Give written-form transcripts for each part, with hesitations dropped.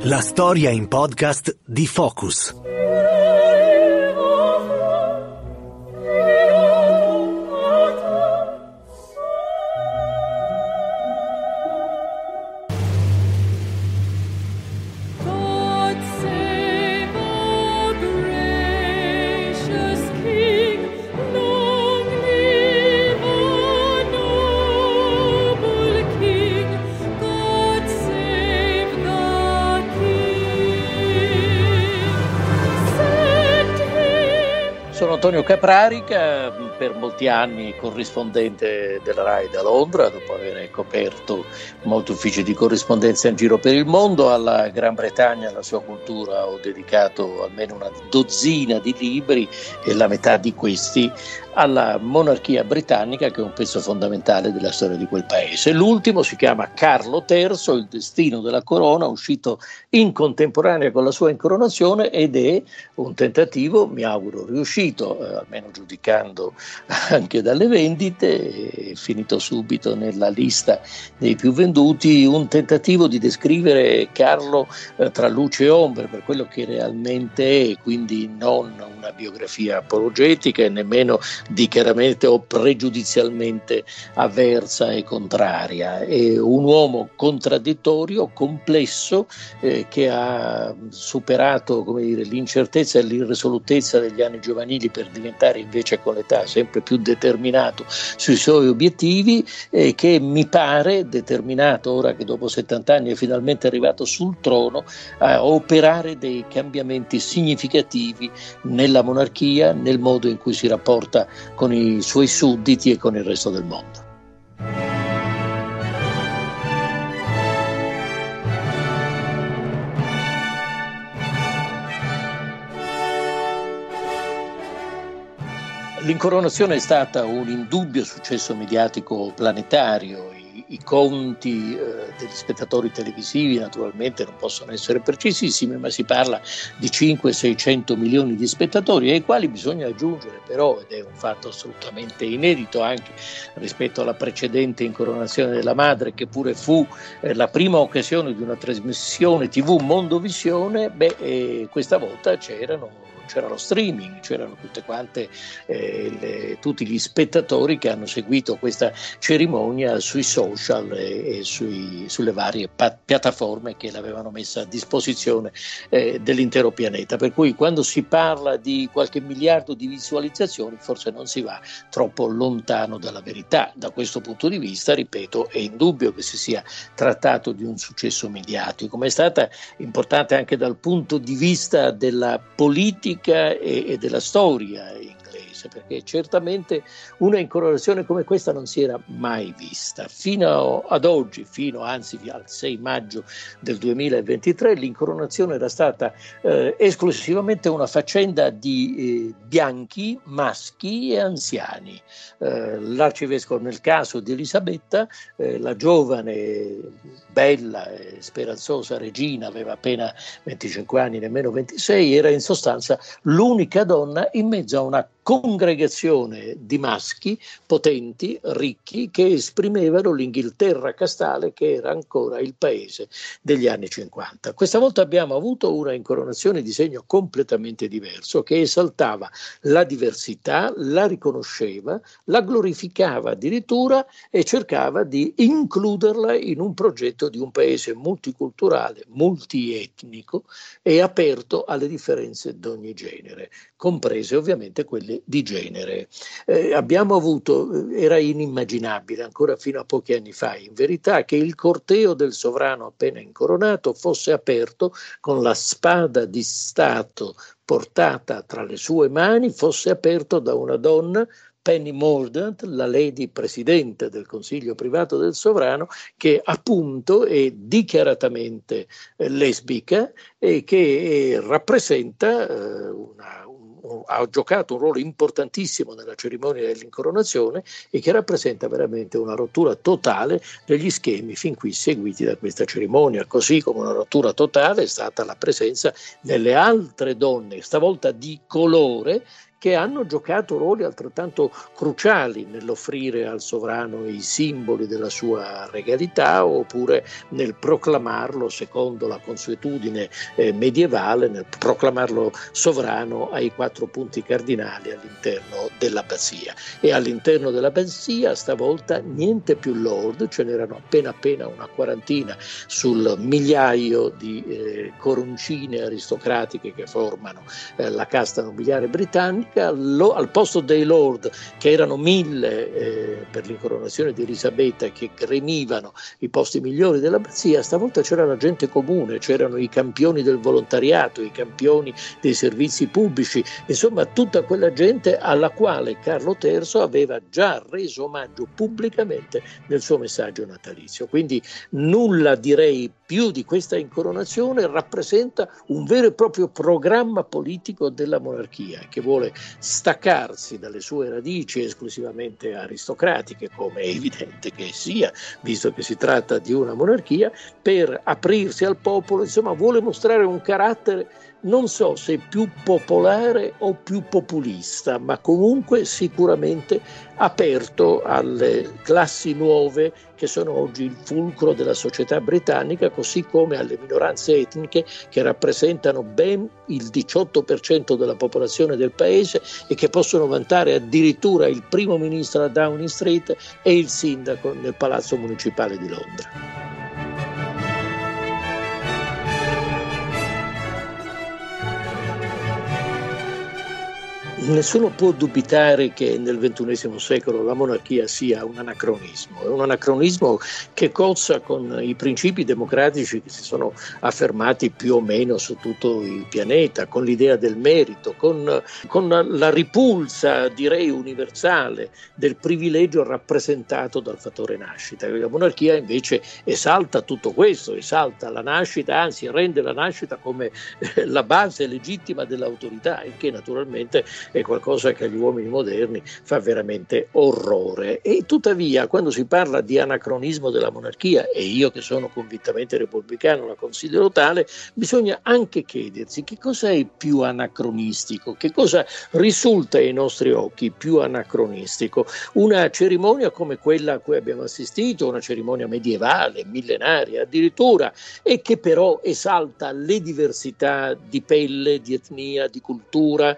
La storia in podcast di Focus. Sono Antonio Caprarica, per molti anni corrispondente della RAI da Londra, dopo aver coperto molti uffici di corrispondenza in giro per il mondo. Alla Gran Bretagna, alla sua cultura, ho dedicato almeno una dozzina di libri e la metà di questi alla monarchia britannica, che è un pezzo fondamentale della storia di quel paese. L'ultimo si chiama Carlo III, il destino della corona, uscito in contemporanea con la sua incoronazione, ed è un tentativo, mi auguro riuscito, almeno giudicando anche dalle vendite, è finito subito nella lista dei più venduti, un tentativo di descrivere Carlo tra luce e ombre per quello che realmente è, quindi non una biografia apologetica e nemmeno dichiaramente o pregiudizialmente avversa e contraria. È un uomo contraddittorio, complesso, che ha superato, come dire, l'incertezza e l'irresolutezza degli anni giovanili per diventare invece con l'età sempre più determinato sui suoi obiettivi, che mi pare determinato, ora che dopo 70 anni è finalmente arrivato sul trono, a operare dei cambiamenti significativi nella monarchia, nel modo in cui si rapporta con i suoi sudditi e con il resto del mondo. L'incoronazione è stata un indubbio successo mediatico planetario. I conti degli spettatori televisivi naturalmente non possono essere precisissimi, ma si parla di 500-600 milioni di spettatori, ai quali bisogna aggiungere però, ed è un fatto assolutamente inedito anche rispetto alla precedente incoronazione della madre, che pure fu la prima occasione di una trasmissione TV Mondovisione, questa volta c'era lo streaming, c'erano tutte quante tutti gli spettatori che hanno seguito questa cerimonia sui social e sulle varie piattaforme che l'avevano messa a disposizione dell'intero pianeta, per cui quando si parla di qualche miliardo di visualizzazioni forse non si va troppo lontano dalla verità. Da questo punto di vista, ripeto, è indubbio che si sia trattato di un successo mediatico, ma è stata importante anche dal punto di vista della politica e della storia inglese, perché certamente una incoronazione come questa non si era mai vista. Fino ad oggi, anzi al 6 maggio del 2023, l'incoronazione era stata esclusivamente una faccenda di bianchi, maschi e anziani. L'arcivescovo, nel caso di Elisabetta, la giovane, bella e speranzosa regina, aveva appena 25 anni, nemmeno 26, era in sostanza l'unica donna in mezzo a una congregazione di maschi potenti, ricchi, che esprimevano l'Inghilterra castale, che era ancora il paese degli anni 50. Questa volta abbiamo avuto una incoronazione di segno completamente diverso, che esaltava la diversità, la riconosceva, la glorificava addirittura e cercava di includerla in un progetto di un paese multiculturale, multietnico e aperto alle differenze d'ogni genere, comprese ovviamente quelle di genere. Era inimmaginabile ancora fino a pochi anni fa, in verità, che il corteo del sovrano appena incoronato fosse aperto con la spada di Stato portata tra le sue mani, fosse aperto da una donna, Penny Mordaunt, la lady presidente del consiglio privato del sovrano, che appunto è dichiaratamente lesbica e che rappresenta ha giocato un ruolo importantissimo nella cerimonia dell'incoronazione e che rappresenta veramente una rottura totale degli schemi fin qui seguiti da questa cerimonia, così come una rottura totale è stata la presenza delle altre donne, stavolta di colore, che hanno giocato ruoli altrettanto cruciali nell'offrire al sovrano i simboli della sua regalità, oppure nel proclamarlo, secondo la consuetudine medievale, nel proclamarlo sovrano ai 4 punti cardinali all'interno dell'abbazia. E all'interno dell'abbazia stavolta niente più lord, ce n'erano appena una quarantina sul migliaio di coroncine aristocratiche che formano la casta nobiliare britannica. Al posto dei lord, che erano 1000 per l'incoronazione di Elisabetta, che gremivano i posti migliori dell'abbazia, stavolta c'era la gente comune, c'erano i campioni del volontariato, i campioni dei servizi pubblici, insomma tutta quella gente alla quale Carlo III aveva già reso omaggio pubblicamente nel suo messaggio natalizio. Quindi nulla direi più di questa incoronazione, rappresenta un vero e proprio programma politico della monarchia, che vuole staccarsi dalle sue radici esclusivamente aristocratiche, come è evidente che sia, visto che si tratta di una monarchia, per aprirsi al popolo. Insomma, vuole mostrare un carattere, non so se più popolare o più populista, ma comunque sicuramente aperto alle classi nuove che sono oggi il fulcro della società britannica, così come alle minoranze etniche che rappresentano ben il 18% della popolazione del paese e che possono vantare addirittura il primo ministro a Downing Street e il sindaco nel Palazzo Municipale di Londra. Nessuno può dubitare che nel XXI secolo la monarchia sia un anacronismo che cozza con i principi democratici che si sono affermati più o meno su tutto il pianeta, con l'idea del merito, con la ripulsa, direi universale, del privilegio rappresentato dal fattore nascita. La monarchia invece esalta tutto questo, esalta la nascita, anzi rende la nascita come la base legittima dell'autorità, il che naturalmente è qualcosa che agli uomini moderni fa veramente orrore. E tuttavia, quando si parla di anacronismo della monarchia, e io che sono convintamente repubblicano la considero tale, bisogna anche chiedersi che cosa è più anacronistico, che cosa risulta ai nostri occhi più anacronistico. Una cerimonia come quella a cui abbiamo assistito, una cerimonia medievale, millenaria addirittura, e che però esalta le diversità di pelle, di etnia, di cultura,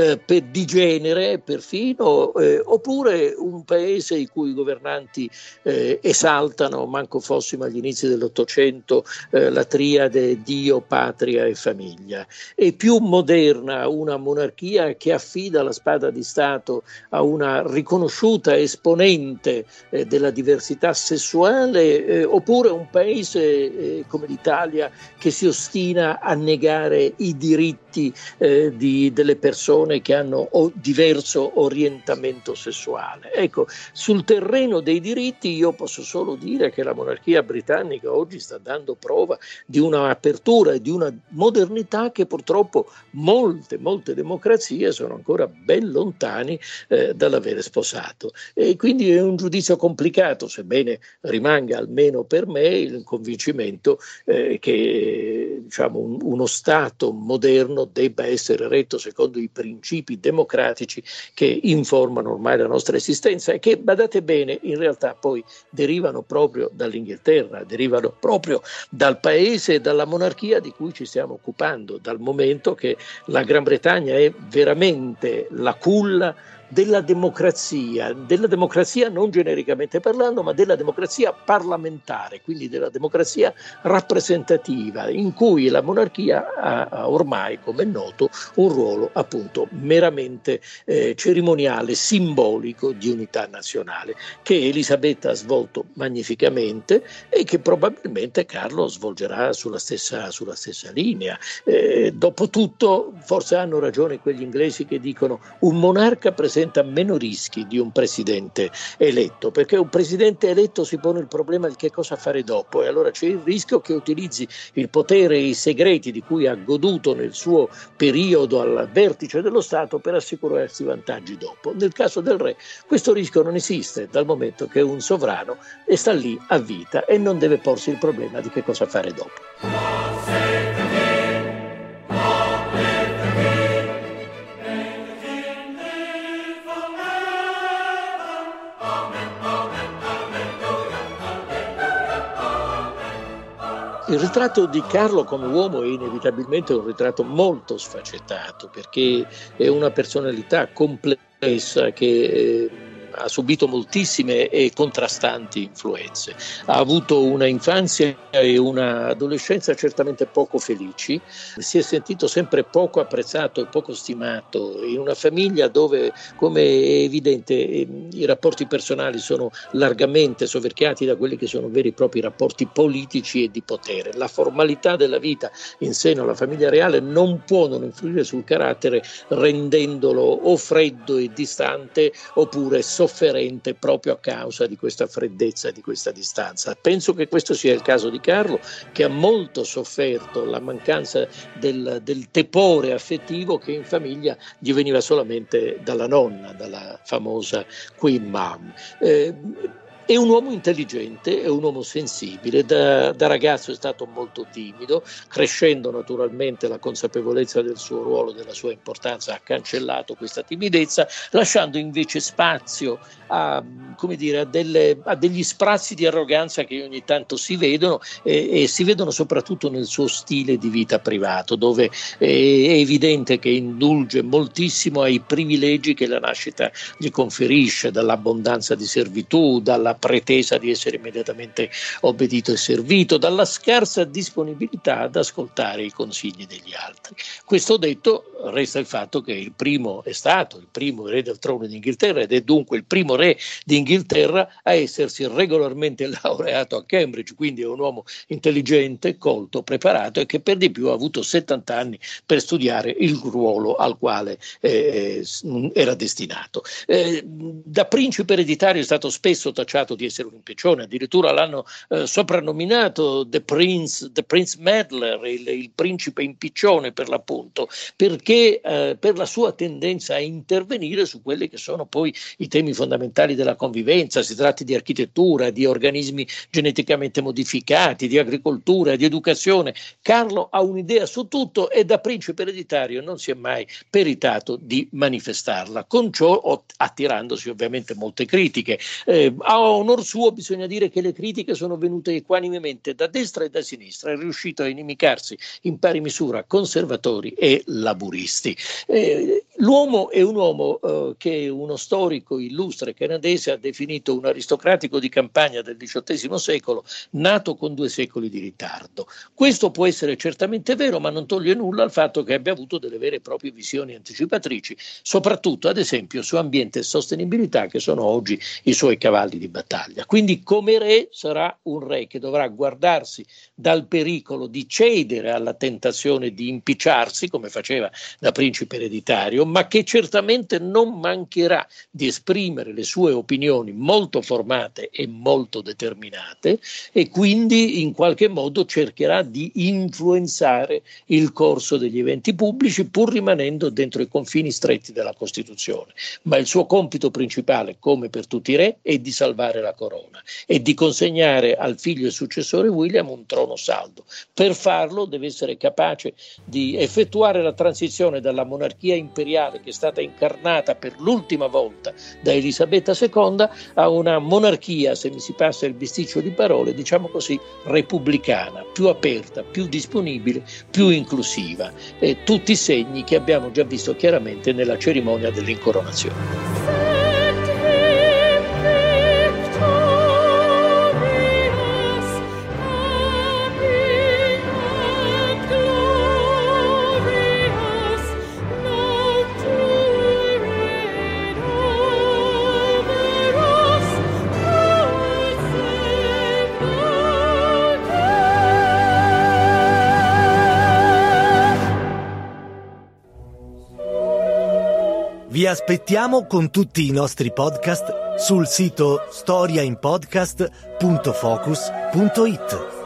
di genere perfino, oppure un paese i cui governanti esaltano, manco fossimo agli inizi dell'Ottocento, la triade Dio, patria e famiglia. È più moderna una monarchia che affida la spada di Stato a una riconosciuta esponente della diversità sessuale, oppure un paese come l'Italia che si ostina a negare i diritti delle persone che hanno diverso orientamento sessuale. Ecco, sul terreno dei diritti io posso solo dire che la monarchia britannica oggi sta dando prova di una apertura e di una modernità che purtroppo molte democrazie sono ancora ben lontani dall'avere sposato. E quindi è un giudizio complicato, sebbene rimanga almeno per me il convincimento che uno Stato moderno debba essere retto secondo i principi democratici che informano ormai la nostra esistenza e che, badate bene, in realtà poi derivano proprio dall'Inghilterra, derivano proprio dal paese e dalla monarchia di cui ci stiamo occupando, dal momento che la Gran Bretagna è veramente la culla della democrazia non genericamente parlando, ma della democrazia parlamentare, quindi della democrazia rappresentativa, in cui la monarchia ha ormai, come è noto, un ruolo appunto meramente cerimoniale, simbolico di unità nazionale, che Elisabetta ha svolto magnificamente e che probabilmente Carlo svolgerà sulla stessa linea. Dopotutto, forse hanno ragione quegli inglesi che dicono un monarca presenta meno rischi di un presidente eletto, perché un presidente eletto si pone il problema di che cosa fare dopo, e allora c'è il rischio che utilizzi il potere e i segreti di cui ha goduto nel suo periodo al vertice dello Stato per assicurarsi vantaggi dopo. Nel caso del re questo rischio non esiste, dal momento che è un sovrano e sta lì a vita e non deve porsi il problema di che cosa fare dopo. Il ritratto di Carlo come uomo è inevitabilmente un ritratto molto sfaccettato, perché è una personalità complessa che ha subito moltissime e contrastanti influenze. Ha avuto una infanzia e un'adolescenza certamente poco felici, si è sentito sempre poco apprezzato e poco stimato in una famiglia dove, come è evidente, i rapporti personali sono largamente soverchiati da quelli che sono veri e propri rapporti politici e di potere. La formalità della vita in seno alla famiglia reale non può non influire sul carattere, rendendolo o freddo e distante oppure sofferente proprio a causa di questa freddezza, di questa distanza. Penso che questo sia il caso di Carlo, che ha molto sofferto la mancanza del tepore affettivo che in famiglia gli veniva solamente dalla nonna, dalla famosa Queen Mom. È un uomo intelligente, è un uomo sensibile, da ragazzo è stato molto timido, crescendo naturalmente la consapevolezza del suo ruolo, della sua importanza, ha cancellato questa timidezza, lasciando invece spazio a degli sprazzi di arroganza che ogni tanto si vedono e si vedono soprattutto nel suo stile di vita privato, dove è evidente che indulge moltissimo ai privilegi che la nascita gli conferisce, dall'abbondanza di servitù, dalla pretesa di essere immediatamente obbedito e servito, dalla scarsa disponibilità ad ascoltare i consigli degli altri. Questo detto, resta il fatto che il primo è stato il primo re del trono d'Inghilterra ed è dunque il primo re d'Inghilterra a essersi regolarmente laureato a Cambridge, quindi è un uomo intelligente, colto, preparato e che per di più ha avuto 70 anni per studiare il ruolo al quale era destinato. Da principe ereditario è stato spesso tacciato di essere un impiccione, addirittura l'hanno soprannominato The Prince Meddler, il principe impiccione per l'appunto, perché per la sua tendenza a intervenire su quelli che sono poi i temi fondamentali della convivenza, si tratti di architettura, di organismi geneticamente modificati, di agricoltura, di educazione. Carlo ha un'idea su tutto e da principe ereditario non si è mai peritato di manifestarla, con ciò attirandosi ovviamente molte critiche. A onor suo bisogna dire che le critiche sono venute equanimemente da destra e da sinistra, è riuscito a inimicarsi in pari misura conservatori e laburisti. L'uomo è un uomo che uno storico illustre canadese ha definito un aristocratico di campagna del XVIII secolo, nato con 2 secoli di ritardo. Questo può essere certamente vero, ma non toglie nulla al fatto che abbia avuto delle vere e proprie visioni anticipatrici, soprattutto ad esempio su ambiente e sostenibilità, che sono oggi i suoi cavalli di battaglia. Quindi come re sarà un re che dovrà guardarsi dal pericolo di cedere alla tentazione di impicciarsi, come faceva da principe ereditario, ma che certamente non mancherà di esprimere le sue opinioni molto formate e molto determinate e quindi in qualche modo cercherà di influenzare il corso degli eventi pubblici pur rimanendo dentro i confini stretti della Costituzione. Ma il suo compito principale, come per tutti i re, è di salvare la corona e di consegnare al figlio e successore William un trono saldo. Per farlo deve essere capace di effettuare la transizione dalla monarchia imperiale, che è stata incarnata per l'ultima volta da Elisabetta II, a una monarchia, se mi si passa il bisticcio di parole, diciamo così, repubblicana, più aperta, più disponibile, più inclusiva. Tutti segni che abbiamo già visto chiaramente nella cerimonia dell'incoronazione. Vi aspettiamo con tutti i nostri podcast sul sito storiainpodcast.focus.it.